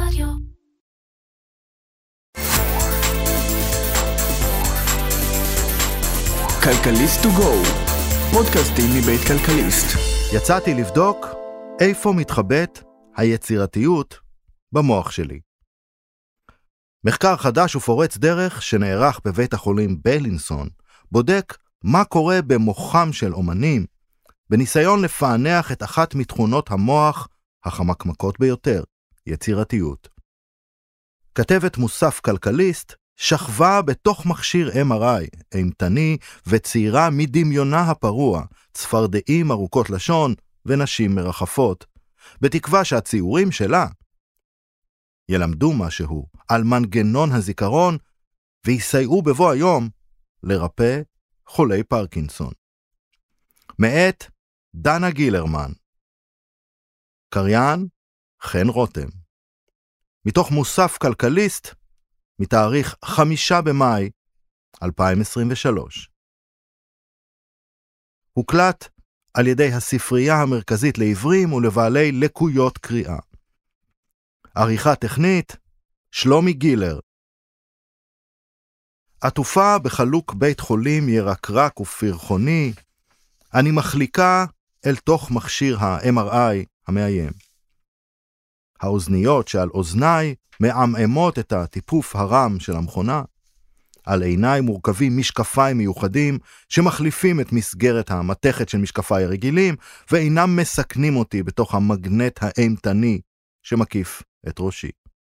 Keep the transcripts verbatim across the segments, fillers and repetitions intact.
רדיו. כלכליסט טו גו, פודקאסטים מבית כלכליסט. יצאתי לבדוק איפה מתחבאת היצירתיות במוח שלי. מחקר חדש ופורץ דרך שנערך בבית החולים בילינסון בודק מה קורה במוחם של אומנים בניסיון לפענח את אחת מתכונות המוח החמקמקות ביותר, יצירתיות. כתבת מוסף כלכליסט שכבה בתוך מכשיר אם אר איי אימתני וציירה מדמיונה הפרוע צפרדעים ארוכות לשון ונשים מרחפות, בתקווה שהציורים שלה ילמדו משהו על מנגנון הזיכרון ויסייעו בבוא היום לרפא חולי פרקינסון. מאת דנה גילרמן, קריין חן רותם, מתוך מוסף כלכליסט מתאריך חמישה במאי אלפיים עשרים ושלוש. הוקלט על ידי הספרייה המרכזית לעיוורים ולבעלי לקויות קריאה. עריכה טכנית שלומי גילר. עטופה בחלוק בית חולים ירקרק ופרחוני, אני מחליקה אל תוך מכשיר ה-אם אר איי המאיים. האוזניות שעל אוזניי מעמעמות את הטיפוף הרם של המכונה. על עיניי מורכבים משקפיים מיוחדים שמחליפים את מסגרת המתכת של משקפיי הרגילים ואינם מסכנים אותי בתוך המגנט האימתני שמקיף את ראשי.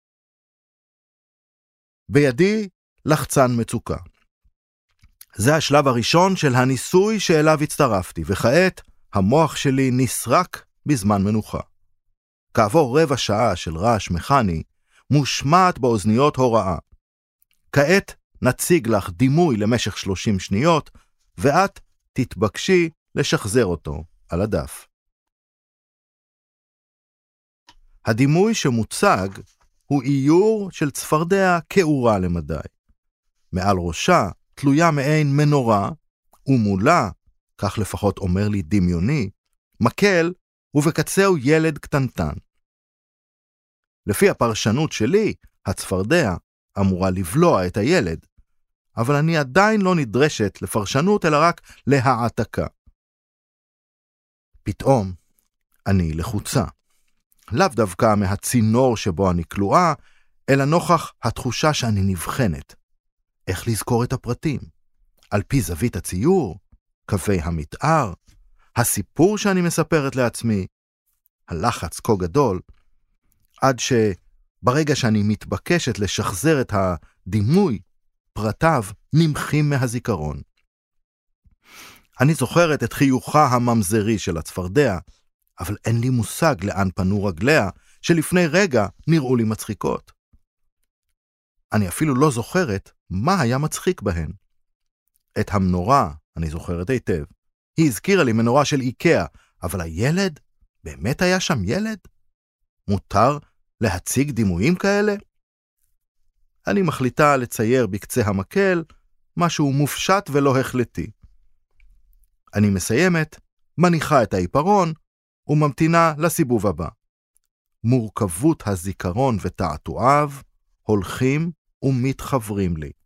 בידי לחצן מצוקה. זה השלב הראשון של הניסוי שאליו הצטרפתי, וכעת המוח שלי נסרק בזמן מנוחה. כעבור רבע שעה של רעש מכני, מושמעת באוזניות הוראה. כעת נציג לך דימוי למשך שלושים שניות, ואת תתבקשי לשחזר אותו על הדף. הדימוי שמוצג הוא איור של צפרדע כאורה למדי. מעל ראשה תלויה מעין מנורה, ומולה, כך לפחות אומר לי דמיוני, מקל ובקצהו ילד קטנטן. לפי הפרשנות שלי, הצפרדע אמורה לבלוע את הילד, אבל אני עדיין לא נדרשת לפרשנות אלא רק להעתקה. פתאום אני לחוצה. לאו דווקא מהצינור שבו אני כלואה, אלא נוכח התחושה שאני נבחנת. איך לזכור את הפרטים? על פי זווית הציור, קווי המתאר, הסיפור שאני מספרת לעצמי, הלחץ כה גדול, עד שברגע שאני מתבקשת לשחזר את הדימוי, פרטיו נמחים מהזיכרון. אני זוכרת את חיוכה הממזרי של הצפרדע, אבל אין לי מושג לאן פנו רגליה, שלפני רגע נראו לי מצחיקות. אני אפילו לא זוכרת מה היה מצחיק בהן. את המנורה אני זוכרת היטב. היא הזכירה לי מנורה של איקאה, אבל הילד, באמת היה שם ילד? מותר להציג דימויים כאלה? אני מחליטה לצייר בקצה המקל משהו מופשט ולא החלטי. אני מסיימת, מניחה את העיפרון וממתינה לסיבוב הבא. מורכבות הזיכרון ותעתועיו הולכים ומתחברים לי.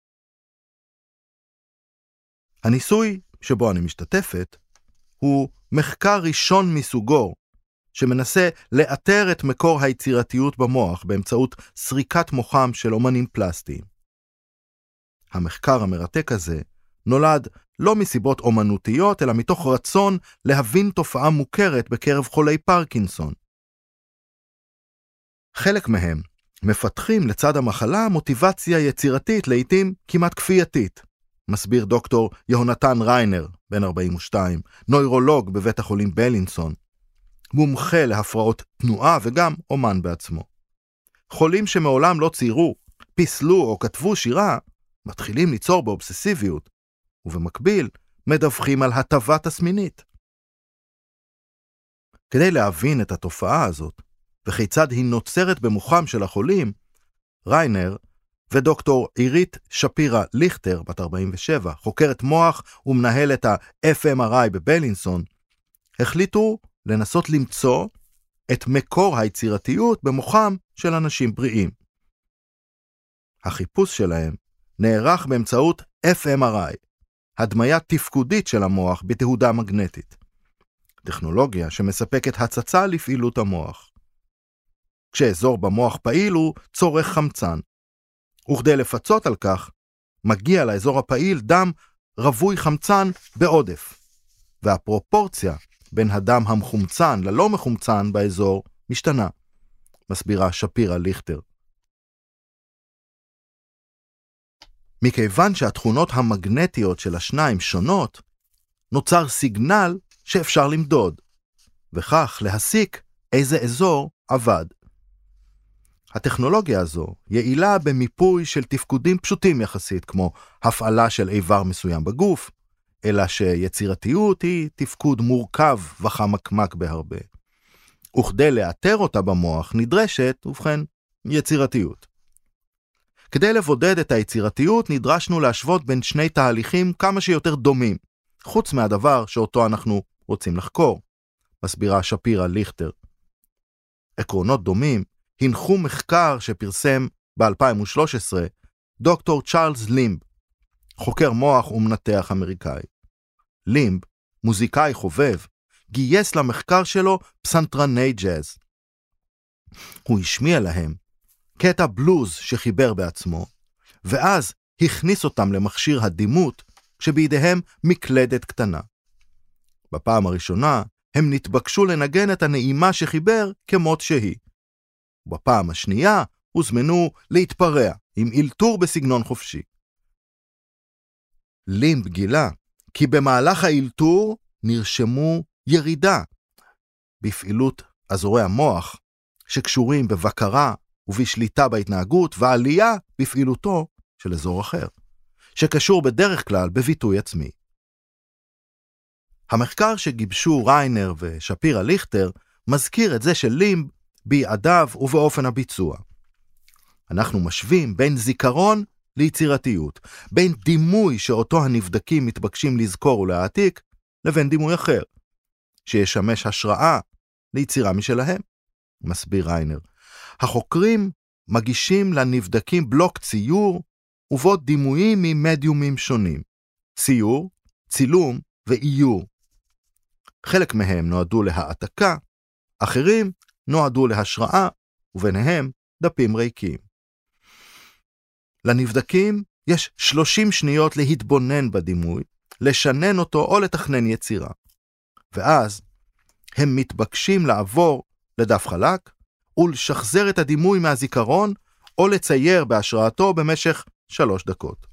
הניסוי שבו אני משתתפת הוא מחקר ראשון מסוגו שמנסה לאתר את מקור היצירתיות במוח באמצעות סריקת מוחם של אומנים פלסטיים. המחקר המרתק הזה נולד לא מסיבות אומנותיות אלא מתוך רצון להבין תופעה מוכרת בקרב חולי פרקינסון. חלק מהם מפתחים לצד המחלה מוטיבציה יצירתית לעתים כמעט כפייתית, מסביר דוקטור יהונתן ריינר, בן ארבעים ושתיים, נוירולוג בבית החולים בילינסון, מומחה להפרעות תנועה וגם אומן בעצמו. חולים שמעולם לא ציירו, פיסלו או כתבו שירה, מתחילים ליצור באובססיביות, ובמקביל מדווחים על הטבה תסמינית. כדי להבין את התופעה הזאת, וכיצד היא נוצרת במוחם של החולים, ריינר ודוקטור עירית שפירה ליכטר, בת ארבעים ושבע, חוקרת מוח ומנהלת ה-אף אם אר איי בבילינסון, החליטו לנסות למצוא את מקור היצירתיות במוחם של אנשים בריאים. החיפוש שלהם נערך באמצעות אף אם אר איי, הדמיה תפקודית של המוח בתהודה מגנטית. טכנולוגיה שמספקת הצצה לפעילות המוח. כשאזור במוח פעיל הוא צורך חמצן, וכדי לפצות על כך, מגיע לאזור הפעיל דם רווי חמצן בעודף, והפרופורציה בין הדם המחומצן ללא מחומצן באזור משתנה, מסבירה שפירא ליכטר. מכיוון שהתכונות המגנטיות של השניים שונות, נוצר סיגנל שאפשר למדוד, וכך להסיק איזה אזור עבד. הטכנולוגיה הזו יעילה במיפוי של תפקודים פשוטים יחסית, כמו הפעלה של איבר מסוים בגוף, אלא שיצירתיות היא תפקוד מורכב וחמקמק בהרבה. וכדי לאתר אותה במוח נדרשת, ובכן, יצירתיות. כדי לבודד את היצירתיות נדרשנו להשוות בין שני תהליכים כמה שיותר דומים, חוץ מהדבר שאותו אנחנו רוצים לחקור, מסבירה שפירא ליכטר. עקרונות דומים הנחו מחקר שפרסם ב-אלפיים ושלוש עשרה דוקטור צ'ארלס לימב, חוקר מוח ומנתח אמריקאי. לימב, מוזיקאי חובב, גייס למחקר שלו פסנתרני ג'אז. הוא השמיע להם קטע בלוז שחיבר בעצמו, ואז הכניס אותם למכשיר הדימות שבידיהם מקלדת קטנה. בפעם הראשונה הם נתבקשו לנגן את הנעימה שחיבר כמות שהיא. ובפעם השנייה הוזמנו להתפרע עם אילתור בסגנון חופשי. לימב גילה כי במהלך האילתור נרשמו ירידה בפעילות אזורי המוח שקשורים בבקרה ובשליטה בהתנהגות, ועלייה בפעילותו של אזור אחר, שקשור בדרך כלל בביטוי עצמי. המחקר שגיבשו ריינר ושפירא ליכטר מזכיר את זה של לימב ביעדיו ובאופן הביצוע. אנחנו משווים בין זיכרון ליצירתיות, בין דימוי שאותו הנבדקים מתבקשים לזכור ולהעתיק, לבין דימוי אחר, שישמש השראה ליצירה משלהם, מסביר ריינר. החוקרים מגישים לנבדקים בלוק ציור ובו דימויים ממדיומים שונים, ציור, צילום ואיור. חלק מהם נועדו להעתקה, אחרים נועדו להשראה, וביניהם דפים ריקים. לנבדקים יש שלושים שניות להתבונן בדימוי, לשנן אותו או לתכנן יצירה. ואז הם מתבקשים לעבור לדף חלק, ולשחזר את הדימוי מהזיכרון, או לצייר בהשראתו במשך שלוש דקות.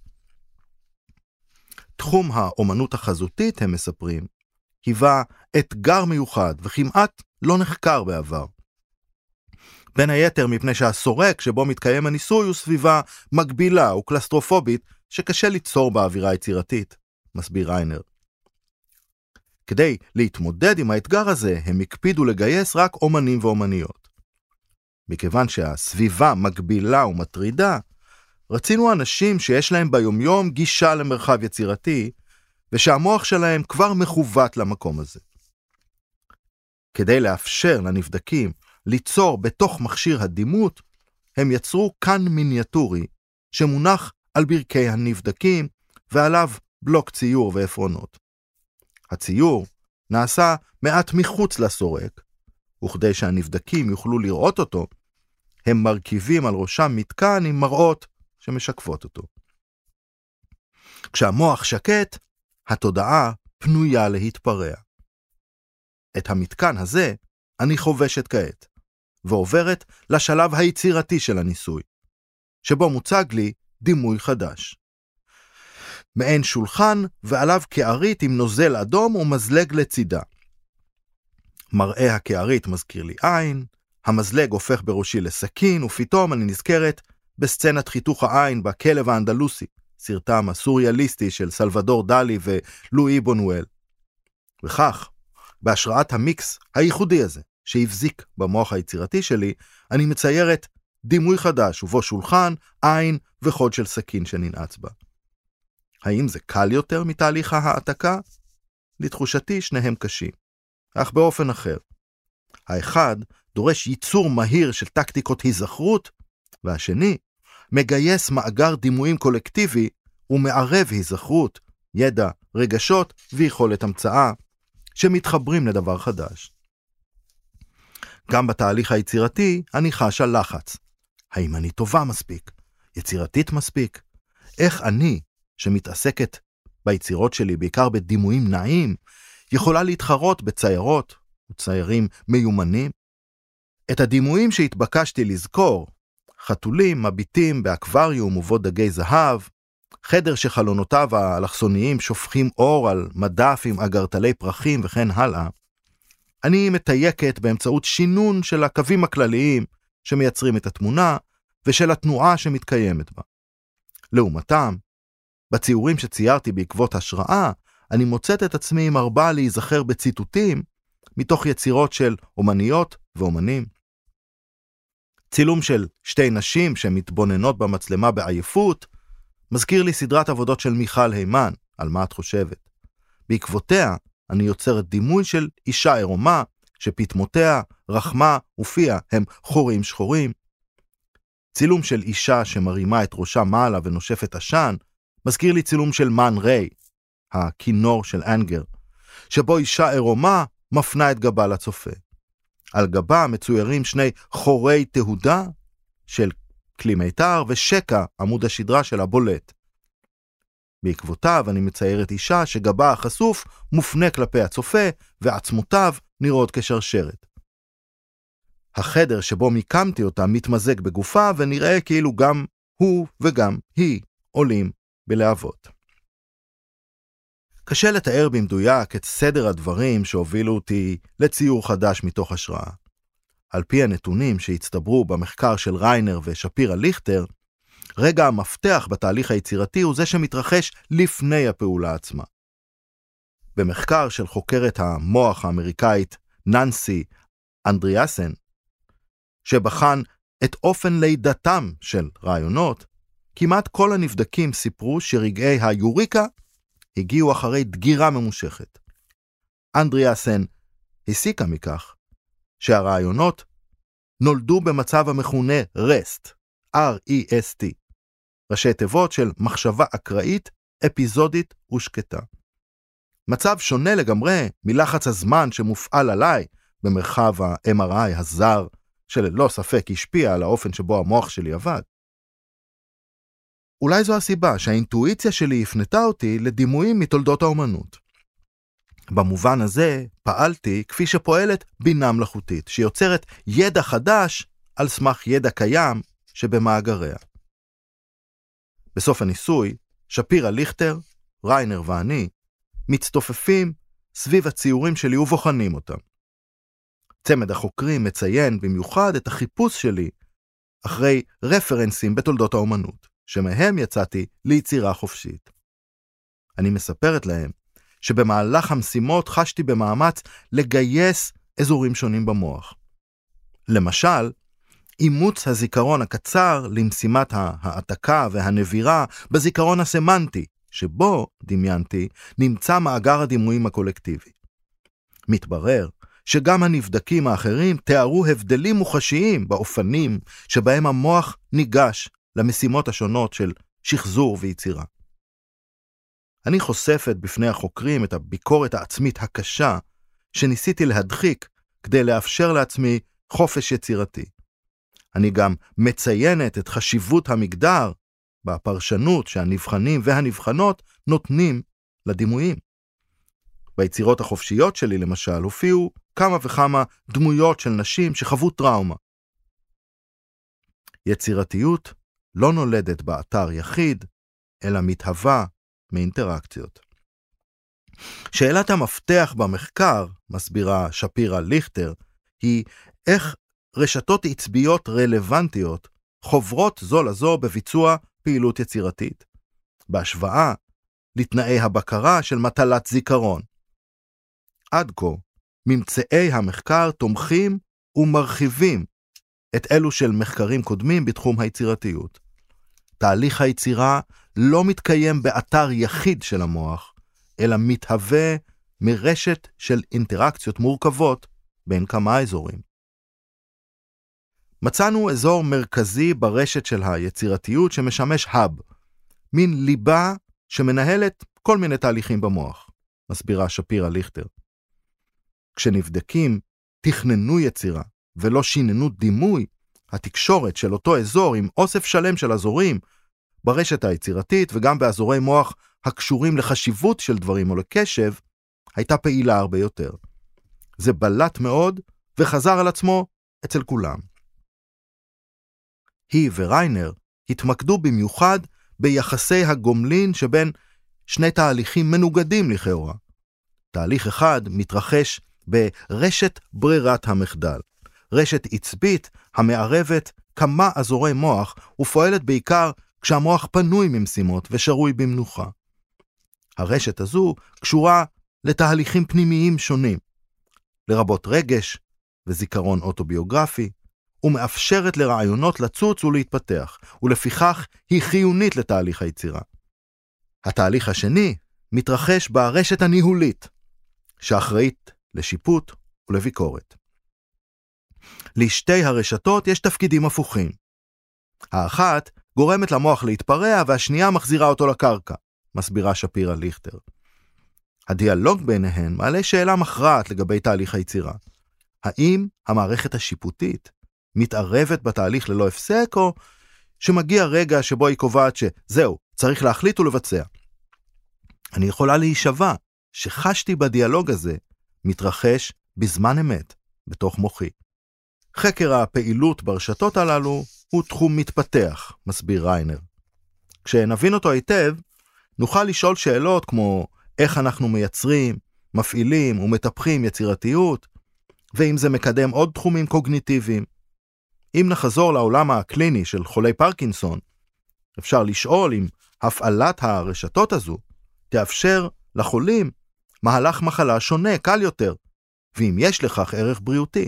תחום האומנות החזותית, הם מספרים, היווה אתגר מיוחד וכמעט לא נחקר בעבר. בין היתר מפני שהסורק שבו מתקיים הניסוי הוא סביבה מגבילה וקלסטרופובית שקשה ליצור באווירה יצירתית, מסביר ריינר. כדי להתמודד עם האתגר הזה הם הקפידו לגייס רק אומנים ואומניות. מכיוון שהסביבה מגבילה ומטרידה, רצינו אנשים שיש להם ביומיום גישה למרחב יצירתי, ושהמוח שלהם כבר מכוות למקום הזה. כדי לאפשר לנבדקים ליצור בתוך מכשיר הדימות, הם יצרו כאן מיניאטורי שמונח על ברכי הנבדקים ועליו בלוק ציור ועפרונות. הציור נעשה מעט מחוץ לסורק, וכדי שהנבדקים יוכלו לראות אותו, הם מרכיבים על ראשם מתקן עם מראות שמשקפות אותו. כשהמוח שקט, התודעה פנויה להתפרע. את המתקן הזה אני חובשת כעת, ועוברת לשלב היצירתי של הניסוי, שבו מוצג לי דימוי חדש. מעין שולחן ועליו קערית עם נוזל אדום ומזלג לצידה. מראה הקערית מזכיר לי עין, המזלג הופך בראשי לסכין, ופתאום אני נזכרת בסצנת חיתוך העין בכלב האנדלוסי, סרטם הסוריאליסטי של סלבדור דלי ולואי בונואל. וכך, בהשראת המיקס הייחודי הזה, שהבזיק במוח היצירתי שלי, אני מציירת דימוי חדש, ובו שולחן, עין וחוד של סכין שננעץ בה. האם זה קל יותר מתהליך העתקה? לתחושתי שניהם קשים, אך באופן אחר. האחד דורש ייצור מהיר של טקטיקות היזכרות, והשני מגייס מאגר דימויים קולקטיבי ומערב היזכרות, ידע, רגשות ויכולת המצאה שמתחברים לדבר חדש. גם בתהליך היצירתי אני חש על לחץ. האם אני טובה מספיק? יצירתית מספיק? איך אני, שמתעסקת ביצירות שלי בעיקר בדימויים נעים, יכולה להתחרות בציירות וציירים מיומנים? את הדימויים שהתבקשתי לזכור, חתולים מביטים באקווריום ובו דגי זהב, חדר שחלונותיו האלכסוניים שופכים אור על מדף עם אגרטלי פרחים וכן הלאה, אני מתייקת באמצעות שינון של הקווים הכלליים שמייצרים את התמונה ושל התנועה שמתקיימת בה. לעומתם, בציורים שציירתי בעקבות השראה, אני מוצאת את עצמי עם הרבה להיזכר בציטוטים מתוך יצירות של אומניות ואומנים. צילום של שתי נשים שמתבוננות במצלמה בעייפות, מזכיר לי סדרת עבודות של מיכל הימן, על מה את חושבת. בעקבותיה אני יוצרת דימוי של אישה עירומה, שפתמותיה, רחמה ופיה הם חורים שחורים. צילום של אישה שמרימה את ראשה מעלה ונושפת עשן, מזכיר לי צילום של מן ריי, הכינור של אנגר, שבו אישה עירומה מפנה את גבה לצופה. על גבה מצוירים שני חורי תהודה של כלי מיתר ושקע עמוד השדרה של הבולט. בעקבותיו אני מציירת אישה שגבה החשוף מופנה כלפי הצופה ועצמותיו נראות כשרשרת. החדר שבו מיקמתי אותה מתמזג בגופה ונראה כאילו גם הוא וגם היא עולים בלהבות. קשה לתאר במדויק את סדר הדברים שהובילו אותי לציור חדש מתוך השראה. על פי הנתונים שהצטברו במחקר של ריינר ושפירה ליכטר, רגע המפתח בתהליך היצירתי הוא זה שמתרחש לפני הפעולה עצמה. במחקר של חוקרת המוח האמריקאית ננסי אנדריאסן, שבחן את אופן לידתם של רעיונות, כמעט כל הנבדקים סיפרו שרגעי היוריקה הגיעו אחרי דגירה ממושכת. אנדריאסן הסיקה מכך שהרעיונות נולדו במצב המכונה רסט, אר אי אס טי, ראשי תיבות של מחשבה אקראית, אפיזודית ושקטה. מצב שונה לגמרי מלחץ הזמן שמופעל עליי במרחב ה-אם אר איי הזר, שללא ספק השפיע על האופן שבו המוח שלי עבד. אולי זו הסיבה שהאינטואיציה שלי הפנתה אותי לדימויים מתולדות האומנות. במובן הזה פעלתי כפי שפועלת בינה מלאכותית, שיוצרת ידע חדש על סמך ידע קיים שבמאגריה. בסוף הניסוי, שפירה ליכטר, ריינר ואני, מצטופפים סביב הציורים שלי ובוחנים אותם. צמד החוקרים מציין במיוחד את החיפוש שלי אחרי רפרנסים בתולדות האומנות, שמהם יצאתי ליצירה חופשית. אני מספרת להם שבמהלך המשימות חשתי במאמץ לגייס אזורים שונים במוח. למשל, אימוץ הזיכרון הקצר למשימת העתקה והנבירה בזיכרון הסמנטי, שבו, דמיינתי, נמצא מאגר הדימויים הקולקטיבי. מתברר שגם הנבדקים האחרים תיארו הבדלים מוחשיים באופנים שבהם המוח ניגש למשימות השונות של שחזור ויצירה. אני חושפת בפני החוקרים את הביקורת העצמית הקשה שניסיתי להדחיק כדי לאפשר לעצמי חופש יצירתי. אני גם מציינת את חשיבות המגדר בפרשנות שהנבחנים והנבחנות נותנים לדימויים. ביצירות החופשיות שלי למשל הופיעו כמה וכמה דמויות של נשים שחוו טראומה. יצירתיות לא נולדת באתר יחיד, אלא מתהווה מאינטראקציות. שאלת המפתח במחקר, מסבירה שפירה ליכטר, היא איך רשתות עצביות רלוונטיות חוברות זו לזו בביצוע פעילות יצירתית, בהשוואה לתנאי הבקרה של מטלת זיכרון. עד כה, ממצאי המחקר תומכים ומרחיבים את אלו של מחקרים קודמים בתחום היצירתיות. תהליך היצירה לא מתקיים באתר יחיד של המוח, אלא מתהווה מרשת של אינטראקציות מורכבות בין כמה אזורים. מצאנו אזור מרכזי ברשת של היצירתיות שמשמש hub, מין ליבה שמנהלת כל מיני תהליכים במוח, מסבירה שפירא ליכטר. כשנבדקים תכננו יצירה ולא שיננו דימוי, התקשורת של אותו אזור עם אוסף שלם של אזורים ברשת היצירתית וגם באזורי מוח הקשורים לחשיבות של דברים או לקשב, הייתה פעילה הרבה יותר. זה בלט מאוד וחזר על עצמו אצל כולם. היא וריינר התמקדו במיוחד ביחסי הגומלין שבין שני תהליכים מנוגדים לכאורה. תהליך אחד מתרחש ברשת ברירת המחדל, רשת עצבית המערבת כמה אזורי מוח ופועלת בעיקר כשהמוח פנוי ממשימות ושרוי במנוחה. הרשת הזו קשורה לתהליכים פנימיים שונים, לרבות רגש וזיכרון אוטוביוגרפי, ומאפשרת לרעיונות לצוץ ולהתפתח, ולפיכך היא חיונית לתהליך היצירה. התהליך השני מתרחש ברשת הניהולית, שאחראית לשיפוט ולביקורת. לשתי הרשתות יש תפקידים הפוכים. האחת גורמת למוח להתפרע והשנייה מחזירה אותו לקרקע, מסבירה שפירא ליכטר. הדיאלוג ביניהן מעלה שאלה מכרעת לגבי תהליך היצירה. האם המערכת השיפוטית מתערבת בתהליך ללא הפסק, או שמגיע רגע שבו היא קובעת שזהו, צריך להחליט ולבצע? אני יכולה להישבע שחשתי בדיאלוג הזה מתרחש בזמן אמת, בתוך מוחי. חקר הפעילות ברשתות הללו הוא תחום מתפתח, מסביר ריינר. כשנבין אותו היטב, נוכל לשאול שאלות כמו איך אנחנו מייצרים, מפעילים ומטפחים יצירתיות, ואם זה מקדם עוד תחומים קוגניטיביים. אם נחזור לעולם הקליני של חולי פרקינסון, אפשר לשאול אם הפעלת הרשתות הזו תאפשר לחולים מהלך מחלה שונה, קל יותר, ואם יש לכך ערך בריאותי.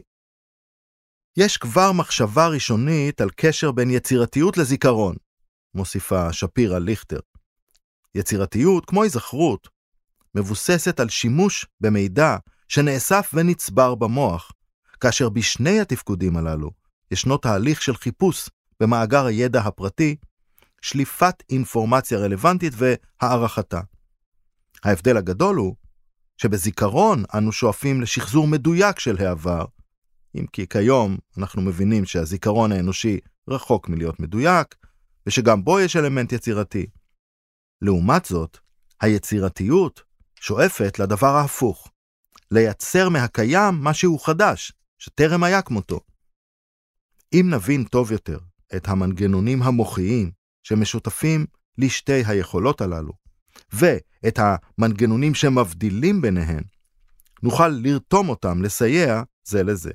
יש כבר מחשבה ראשונית על קשר בין יצירתיות לזיכרון, מוסיפה שפירא ליכטר. יצירתיות, כמו היזכרות, מבוססת על שימוש במידע שנאסף ונצבר במוח, כאשר בשני התפקודים הללו ישנו תהליך של חיפוש במאגר הידע הפרטי, שליפת אינפורמציה רלוונטית והערכתה. ההבדל הגדול הוא שבזיכרון אנו שואפים לשחזור מדויק של העבר, אם כי כיום אנחנו מבינים שהזיכרון האנושי רחוק מלהיות מדויק, ושגם בו יש אלמנט יצירתי. לעומת זאת, היצירתיות שואפת לדבר ההפוך, לייצר מהקיים משהו חדש, שטרם היה כמותו. אם נבין טוב יותר את המנגנונים המוחיים שמשותפים לשתי היכולות הללו, ואת המנגנונים שמבדילים ביניהן, נוכל לרתום אותם לסייע זה לזה.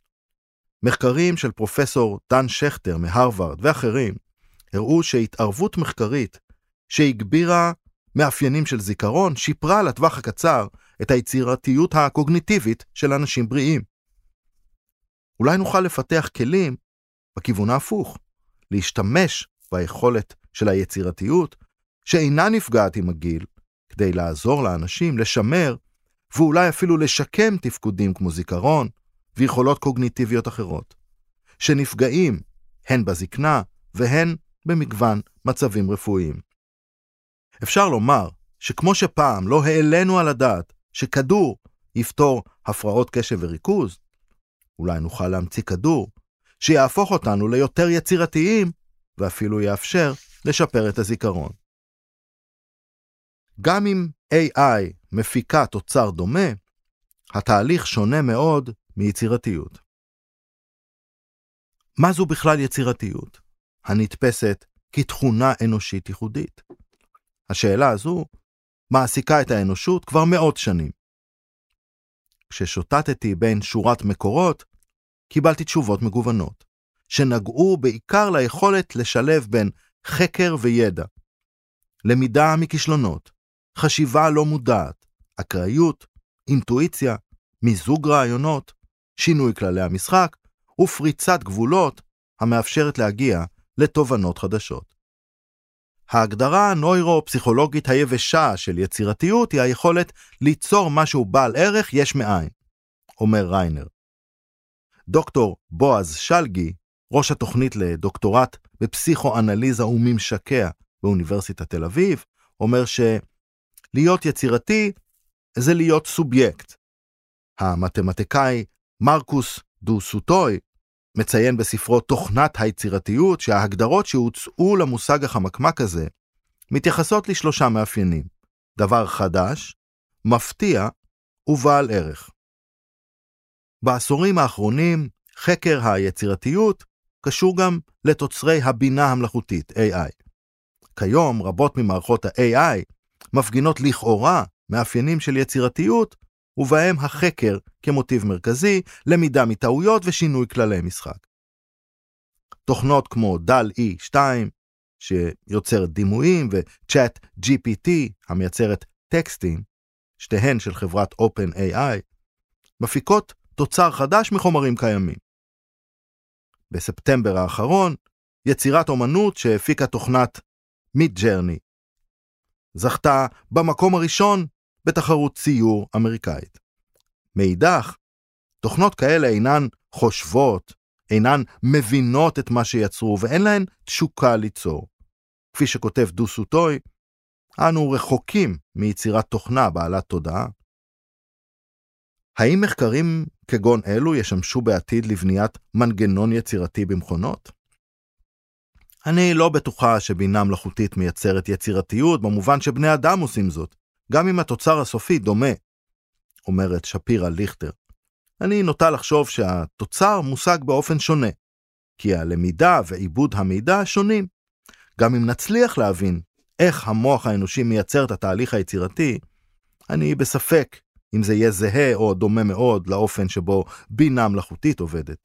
מחקרים של פרופסור דן שכטר מהרווארד ואחרים הראו שהתערבות מחקרית שהגבירה מאפיינים של זיכרון שיפרה לטווח הקצר את היצירתיות הקוגניטיבית של אנשים בריאים. אולי נוכל לפתח כלים בכיוון ההפוך, להשתמש ביכולת של היצירתיות שאינה נפגעת עם הגיל, כדי לעזור לאנשים לשמר ואולי אפילו לשקם תפקודים כמו זיכרון ויכולות קוגניטיביות אחרות, שנפגעים הן בזקנה והן במגוון מצבים רפואיים. אפשר לומר שכמו שפעם לא העלינו על הדעת שכדור יפתור הפרעות קשב וריכוז, אולי נוכל להמציא כדור שיהפוך אותנו ליותר יצירתיים ואפילו יאפשר לשפר את הזיכרון. גם אם איי איי מפיקה תוצר דומה, התהליך שונה מאוד מיצירתיות. מה זו בכלל יצירתיות? הנתפסת כתכונה אנושית ייחודית. השאלה הזו מעסיקה את האנושות כבר מאות שנים. כששוטטתי בין שורת מקורות, קיבלתי תשובות מגוונות, שנגעו בעיקר ליכולת לשלב בין חקר וידע, למידה מכישלונות, חשיבה לא מודעת, אקראיות, אינטואיציה, מיזוג רעיונות, שינוי כללי המשחק, ופריצת גבולות המאפשרת להגיע לתובנות חדשות. ההגדרה הנוירו-פסיכולוגית היבשה של יצירתיות היא היכולת ליצור משהו בעל ערך יש מאין, אומר ריינר. דוקטור בועז שלגי, ראש התוכנית לדוקטורט בפסיכואנליזה וממשקיה באוניברסיטת תל אביב, אומר שלהיות יצירתי זה להיות סובייקט. המתמטיקאי מרקוס דו סוטוי מציין בספרו תוכנת היצירתיות שההגדרות שהוצאו למושג החמקמק הזה מתייחסות לשלושה מאפיינים: דבר חדש, מפתיע ובעל ערך. בעשורים האחרונים חקר היצירתיות קשור גם לתוצרי הבינה המלאכותית איי איי. כיום רבות ממערכות ה-איי איי מפגינות לכאורה מאפיינים של יצירתיות, ובהם החקר כמוטיב מרכזי, למידה מטעויות ושינוי כללי משחק. תוכנות כמו דל אי שתיים, שיוצרת דימויים, וצ'אט ג'י פי טי, המייצרת טקסטים, שתיהן של חברת OpenAI, מפיקות תוצר חדש מחומרים קיימים. בספטמבר האחרון, יצירת אומנות שהפיקה תוכנת מידג'רני זכתה במקום הראשון בתחרות ציור אמריקאית. מאידך, תוכנות כאלה אינן חושבות, אינן מבינות את מה שיצרו, ואין להן תשוקה ליצור. כפי שכותב דו סוטוי, אנו רחוקים מיצירת תוכנה בעלת תודעה. האם מחקרים כגון אלו ישמשו בעתיד לבניית מנגנון יצירתי במכונות? אני לא בטוחה שבינה מלאכותית מייצרת יצירתיות במובן שבני אדם עושים זאת, גם אם התוצר הסופי דומה, אומרת שפירה ליכטר. אני נוטה לחשוב שהתוצר מושג באופן שונה, כי הלמידה ועיבוד המידע שונים. גם אם נצליח להבין איך המוח האנושי מייצר את התהליך היצירתי, אני בספק אם זה יהיה זהה או דומה מאוד לאופן שבו בינה מלאכותית עובדת.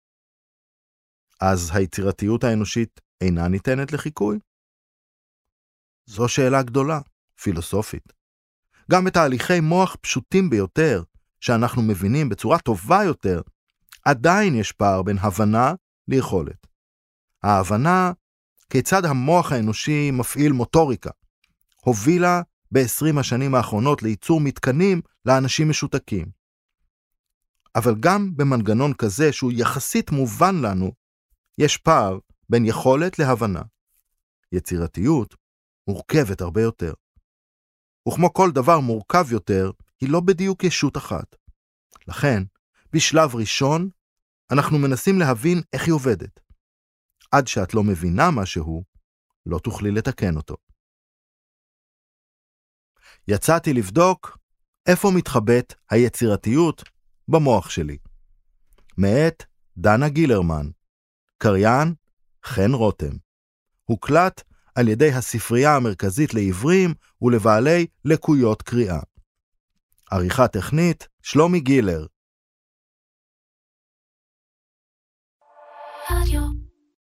אז היצירתיות האנושית אינה ניתנת לחיקוי? זו שאלה גדולה, פילוסופית. גם בתהליכי מוח פשוטים ביותר, שאנחנו מבינים בצורה טובה יותר, עדיין יש פער בין הבנה ליכולת. ההבנה כיצד המוח האנושי מפעיל מוטוריקה, הובילה ב-עשרים השנים האחרונות לייצור מתקנים לאנשים משותקים. אבל גם במנגנון כזה שהוא יחסית מובן לנו, יש פער בין יכולת להבנה. יצירתיות מורכבת הרבה יותר. וכמו כל דבר מורכב יותר, היא לא בדיוק ישות אחת. לכן, בשלב ראשון, אנחנו מנסים להבין איך היא עובדת. עד שאת לא מבינה משהו, לא תוכלי לתקן אותו. יצאתי לבדוק איפה מתחבאת היצירתיות במוח שלי. מאת דנה גילרמן, קריין חן רותם. הוקלט על ידי הספרייה המרכזית לעיוורים ולבעלי לקויות קריאה. עריכה טכנית שלומי גילר. רדיו